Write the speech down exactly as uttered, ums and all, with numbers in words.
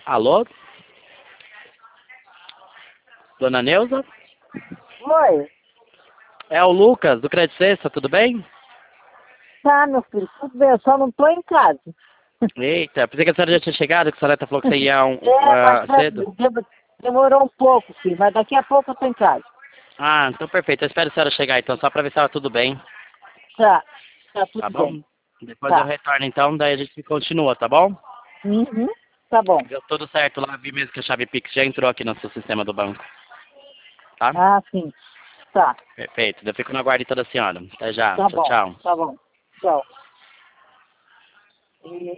Alô? Dona Neuza? Oi. É o Lucas, do Crédito Sexta, tudo bem? Tá, meu filho, tudo bem, eu só não tô em casa. Eita, pensei que a senhora já tinha chegado, que a senhora falou que você ia um, É, mas uh, cedo. dem- demorou um pouco, filho, mas daqui a pouco eu tô em casa. Ah, então perfeito. Eu espero a senhora chegar então, só pra ver se tava tudo bem. Tá, tá Tá tudo bem. bom? Depois eu Tá. retorno então, daí a gente continua, tá bom? Uhum, tá bom. Deu tudo certo lá, vi mesmo que a chave Pix já entrou aqui no seu sistema do banco. Tá? Ah, sim. Tá, Perfeito. Eu fico na guarda então da senhora. Até já. tá Tchau, bom, tchau. tá bom. Tchau. E-